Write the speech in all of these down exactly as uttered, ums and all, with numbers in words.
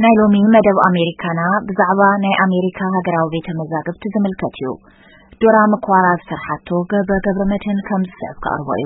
ናይሎሚ መደብ አሜሪካና ብዛዕባ ናይ አሜሪካ ሀገራዊ ቤተ መዛግብት ዝምልከትዩ ዶራ መኳራ ሰርሓቶ ገብረ ገብረ መድህን ከም ዝስዕብ ቀርበዩ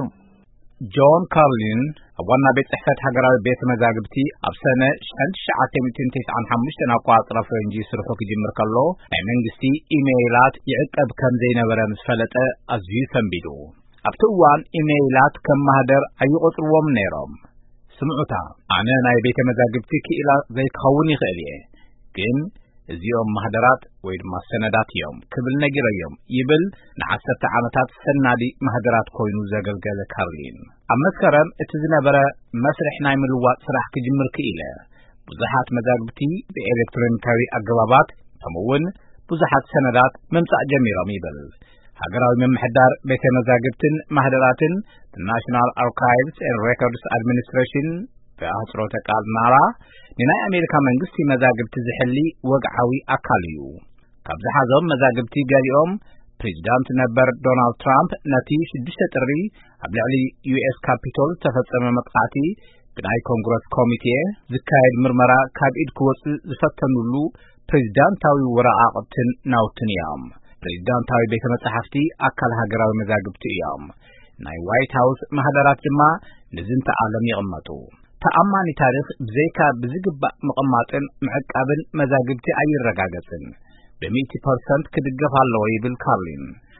ጆን ካርሊን ዋና ቤት ጽሕፈት ሀገራዊ ቤተ መዛግብቲ ኣብ ሰነ አንድ ሺህ ዘጠኝ መቶ ተስዓን ሐሙሽተ አቋጽራ ፈረንጂ ስርሑ ክጅምር ከሎ ናይ መንግስቲ ኢሜይላት ይዕቀብ ከም ዘይነበረ ምስ ፈለጠ ኣዝዩ ሰንቢዱ ኣብቲ እዋን ኢሜይላት ከም ማህደር ኣይቆጥርዎም ነይሮም ስምዑታ ኣነ ናይ ቤተ መዛግብቲ ክኢላ ዘይክኸውን ይኽእል እየ ግን እዚኦም ማህደራት ወይ ድማ ሰነዳት እዮም ክብል ነጊረዮም ይብል ንዓሰርተ ዓመታት ሰናዲ ማህደራት ኮይኑ ዘገልገለ ካርሊን ኣብ መስከረም እቲ ዝነበረ መስርሕ ናይ ምልዋጥ ስራሕ ክጅምር ክኢለ ብዙሓት መዛግብቲ ብኤሌክትሮኒካዊ ኣገባባት ከምኡውን ብዙሓት ሰነዳት ምምጻእ ጀሚሮም ይብል ሀገራዊ መምሕዳር ቤተ መዛግብትን ማህደራትን ናሽናል አርካይቭስ ኤንድ ሬኮርድስ አድሚኒስትሬሽን በአጽሮተ ቃል ናራ ንናይ አሜሪካ መንግስቲ መዛግብቲ ዝሕሊ ወግዓዊ አካል እዩ ካብ ዝሓዞም መዛግብቲ ገሊኦም ፕሬዚዳንት ነበር ዶናልድ ትራምፕ ነቲ ሽዱሽተ ጥሪ ኣብ ልዕሊ ዩኤስ ካፒቶል ተፈጸመ መጥቃዕቲ ብናይ ኮንግረስ ኮሚቴ ዝካየድ ምርመራ ካብ ኢድ ክወፅእ ዝፈተኑሉ ፕሬዚዳንታዊ ወረቓቕትን ናውትን እዮም ፕሬዚዳንታዊ ቤተ መጻሕፍቲ አካል ሀገራዊ መዛግብቲ እዮም ናይ ዋይት ሃውስ ማህደራት ድማ ንዝንተ ዓለም ይቕመጡ ተኣማኒ ታሪኽ ብዘይካ ብዝግባእ ምቕማጥን ምዕቃብን መዛግብቲ ኣይረጋገፅን በሚእቲ ፐርሰንት ክድገፍ ኣለዎ ይብል ካርሊን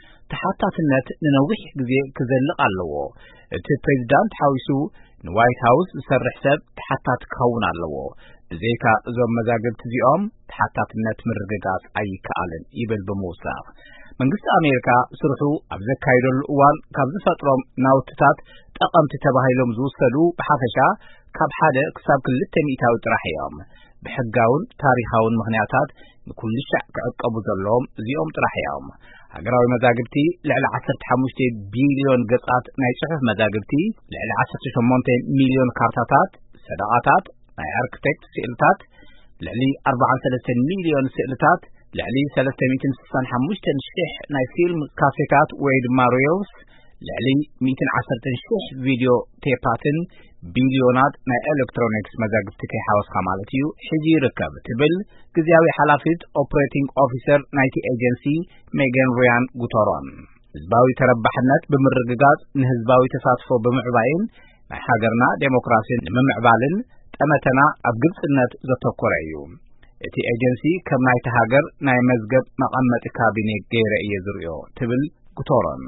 ተሓታትነት ንነዊሕ ግዜ ክዘልቕ ኣለዎ እቲ ፕሬዚዳንት ሓዊሱ ንዋይት ሃውስ ዝሰርሕ ሰብ ተሓታት ክኸውን ኣለዎ ብዘይካ እዞም መዛግብቲ እዚኦም ተሓታትነት ምርግጋጽ ኣይከኣልን ይብል ብምውሳኽ መንግስቲ አሜሪካ ስርሑ ኣብ ዘካይደሉ እዋን ካብ ዝፈጥሮም ናውትታት ጠቐምቲ ተባሂሎም ዝውሰዱ ብሓፈሻ ካብ ሓደ ክሳብ ክልተ ሚእታዊ ጥራሕ እዮም ብሕጋውን ታሪኻውን ምኽንያታት ንኩሉ ሻዕ ክዕቀቡ ዘለዎም እዚኦም ጥራሕ እዮም ሀገራዊ መዛግብቲ ልዕሊ ዓሰርተ ሓሙሽተ ቢልዮን ገጻት ናይ ጽሑፍ መዛግብቲ ልዕሊ ዓሰርተ ሸሞንተ ሚልዮን ካርታታት ሰደቓታት ናይ አርክቴክት ስእልታት ልዕሊ ኣርባዓ ወሰለስተ ሚልዮን ስእልታት ልዕሊ ሰለስተ ሚእቲ ስድሳን ሐሙሽተ ሽሕ ናይ ፊልም ካሴታት ወይ ድማ ሪልስ ልዕሊ ሚእቲ ዓሰርተ ሽሕ ቪድዮ ቴፓትን ቢልዮናት ናይ ኤሌክትሮኒክስ መዛግብቲ ከይሓወስካ ማለት እዩ ሕጂ ይርከብ ትብል ግዚያዊ ሓላፊት ኦፕሬቲንግ ኦፊሰር ናይቲ ኤጀንሲ ሜገን ሪያን ጉተሮን ህዝባዊ ተረባሕነት ብምርግጋጽ ንህዝባዊ ተሳትፎ ብምዕባይን ናይ ሃገርና ዴሞክራሲን ንምምዕባልን ጠመተና ኣብ ግልጽነት ዘተኮረ እዩ እቲ ኤጀንሲ ከም ናይቲ ሃገር ናይ መዝገብ መቐመጢ ካቢኔ ገይረ እየ ዝርዮ ትብል ጉተሮን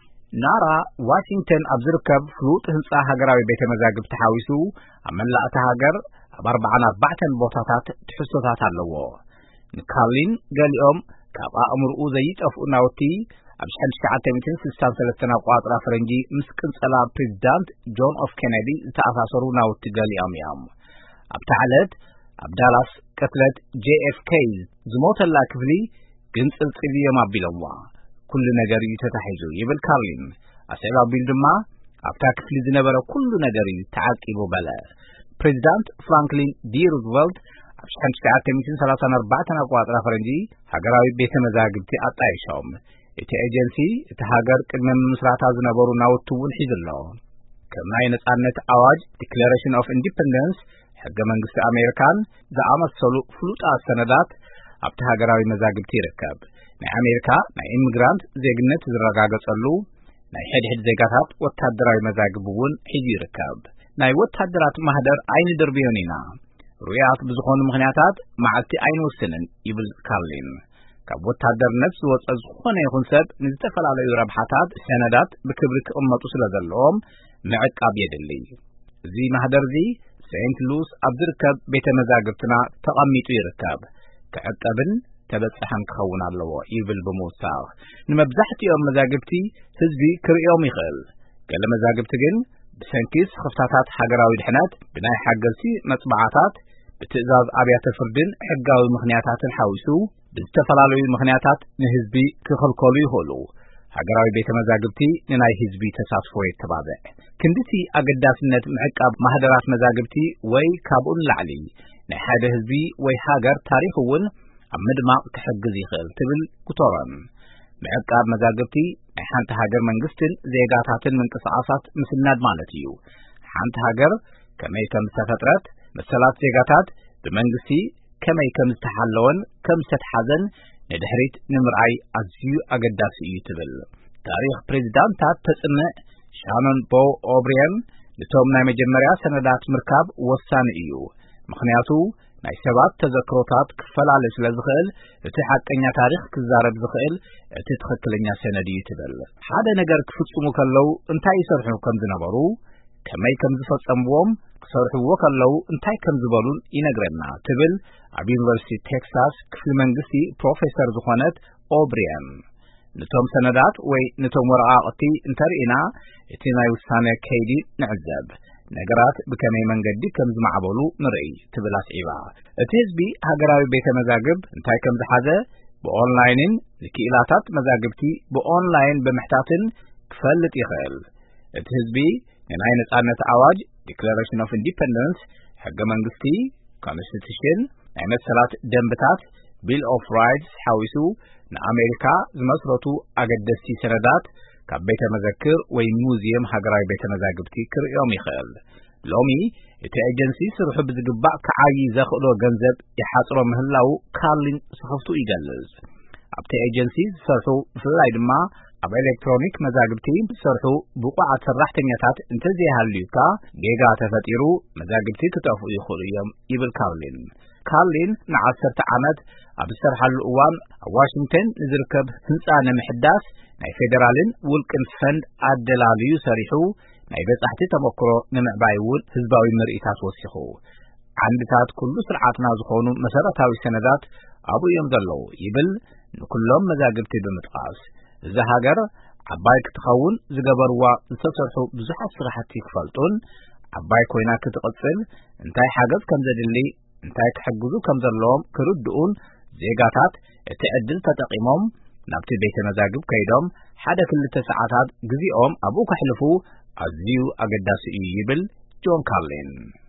ናራ ዋሽንግተን ኣብ ዝርከብ ፍሉጥ ህንጻ ሃገራዊ ቤተ መዛግብቲ ሓዊሱ ኣብ መላእቲ ሃገር ኣብ ኣርባዓን ኣርባዕተን ቦታታት ትሕዝቶታት ኣለዎ ንካርሊን ገሊኦም ካብ ኣእምርኡ ዘይጠፍኡ ናውቲ ኣብ አንድ ሺህ ዘጠኝ መቶ ስልሳ ወሰን አቋጽራ ፈረንጂ ምስ ቅንጸላ ፕሬዚዳንት ጆን ኤፍ ኬነዲ ዝተኣሳሰሩ ናውቲ ገሊኦም እዮም ኣብ ታዕለት ኣብ ዳላስ ቅትለት ጄ ኤፍ ኬ ዝሞተላ ክፍሊ ግን ጽልጽል እዮም ኣቢሎምዋ ኩሉ ነገር እዩ ተታሒዙ ይብል ካርሊን ኣስዕብ ኣቢሉ ድማ ኣብታ ክፍሊ ዝነበረ ኩሉ ነገር እዩ ተዓቂቡ በለ ፕሬዚዳንት ፍራንክሊን ዲ ሩዝቨልት ኣብ አንድ ሺህ ዘጠኝ መቶ ሰላሳን ኣርባዕተን አቋጽራ ፈረንጂ ሀገራዊ ቤተ መዛግብቲ ኣጣይሾም እቲ ኤጀንሲ እቲ ሃገር ቅድመ ምስራታ ዝነበሩ ናውቲ እውን ሒዝሎ ከም ናይ ነጻነት ኣዋጅ ዲክለሬሽን ኦፍ ኢንዲፐንደንስ ሕገ መንግስቲ አሜሪካን ዝኣመሰሉ ፍሉጣት ሰነዳት ኣብቲ ሃገራዊ መዛግብቲ ይርከብ ናይ አሜሪካ ናይ ኢሚግራንት ዜግነት ዝረጋገጸሉ ናይ ሕድሕድ ዜጋታት ወታደራዊ መዛግብ እውን ሒዙ ይርከብ ናይ ወታደራት ማህደር ኣይን ድርብዮን ኢና ሩያት ብዝኾኑ ምኽንያታት መዓልቲ ኣይንወስንን ይብል ካርሊን ካብ ወታደርነት ዝወፀ ዝኾነ ይኹን ሰብ ንዝተፈላለዩ ረብሓታት ሰነዳት ብክብሪ ክቕመጡ ስለ ዘለዎም ምዕቃብ የድሊ እዚ ማህደር እዚ ሴንት ሉስ ኣብ ዝርከብ ቤተ መዛግብትና ተቐሚጡ ይርከብ ክዕቀብን ተበጽሐን ክኸውን ኣለዎ ይብል ብምውሳኽ ንመብዛሕትኦም መዛግብቲ ህዝቢ ክርእዮም ይኽእል ገለ መዛግብቲ ግን ብሰንኪስ ክፍታታት ሃገራዊ ድሕነት ብናይ ሓገዝቲ መጽባዓታት ብትእዛዝ ኣብያተ ፍርድን ሕጋዊ ምኽንያታትን ሓዊሱ ብዝተፈላለዩ ምኽንያታት ንህዝቢ ክኽልከሉ ይኽእሉ ሃገራዊ ቤተ መዛግብቲ ንናይ ህዝቢ ተሳትፎ የተባብዕ ክንድቲ ኣገዳስነት ምዕቃብ ማህደራት መዛግብቲ ወይ ካብኡን ላዕሊ ናይ ሓደ ህዝቢ ወይ ሃገር ታሪኽ እውን ኣብ ምድማቕ ክሕግዝ ይኽእል ትብል ጉተሮን ምዕቃብ መዛግብቲ ናይ ሓንቲ ሃገር መንግስትን ዜጋታትን ምንቅስቓሳት ምስናድ ማለት እዩ ሓንቲ ሃገር ከመይ ከም ዝተፈጥረት መሰላት ዜጋታት ብመንግስቲ كمي كم استحلون كم ستحزن ندحريت نمرعي أزيو أقداس يتبل تاريخ بريزيدانتات تسمع شانون بو أوبريان لتوم ناي مجمريا سندات مركاب وسان إيو مخنياتو ناي سبات تذكروتات كفلال سلازخيل اتحاقنيا تاريخ كزارب زخيل اتتخكلنيا سندي يتبل حدا نجر كفتمو كلو انتاي يسرحو كم زنبرو كمي كم زفصموهم كسرحو كلو انتاي كم زبالون ينقرنا تبل عب يونيفرسيتي تكساس كفل منقسي بروفيسور زخونت أوبريان نتوم سندات وي نتوم ورقاقتي انترئنا اتنا يوسانة كيدي نعزب نقرات بكمي منقدي كم زمعبولو نرئي تبلاس عيبا اتهزبي هقراوي بيت مزاقب انتاي كم زحازة بأونلاينين لكيلاتات مزاقبتي بأونلاين بمحتاتن كفلت يخيل اتهزبي ينعين اتقانت عواج Declaration of Independence حق منقستي Constitution نعمت سلات دنبتات Bill of Rights حاويسو نأمريكا زمسرتو أقدستي سندات كبيت مذكر وي موزيوم هقراي بيت مذاقبتي كر يوم يخيل لومي اتي ايجنسي سرحو بزقباء كعاي زاخلو غنزب يحاصرو مهلاو كارلين سخفتو يقلز ابتي ايجنسي سرحو فلاي دما اب الكترونيك مذاقبتي سرحو بقعة سرحتنياتات انتزي هاليوكا جيغا تفتيرو مذاقبتي كتافو يخولو يوم يبل كارلين كارلين نعسرت عمد اب السرح الأوان واشنطن نزركب هنسان محداس ناي فيدرالين ولكن فند عدلاليو سريحو ناي بصحتي تمكرو نمعبايول حزباوي مرئيتات وسيخو عندتات كل سرعاتنا زخونو مسارتاوي سندات ابو يمزلو يبل كلهم مزاقبتي بمتقاس اذا هاجر عباي كتخون زغبروا انتصرحو بزحف سرحتي كفالطون عباي كوينا كتقصل انتاي حاجز كم زدلي انتاي تحجزو كم زلوم كردؤون زيغاتات اتعدل تتقيمهم نابتي بيت مزاقب كيدهم حدا كل تسعاتات قزيهم ابو كحلفو أزيو أقداس يبل جون كارلين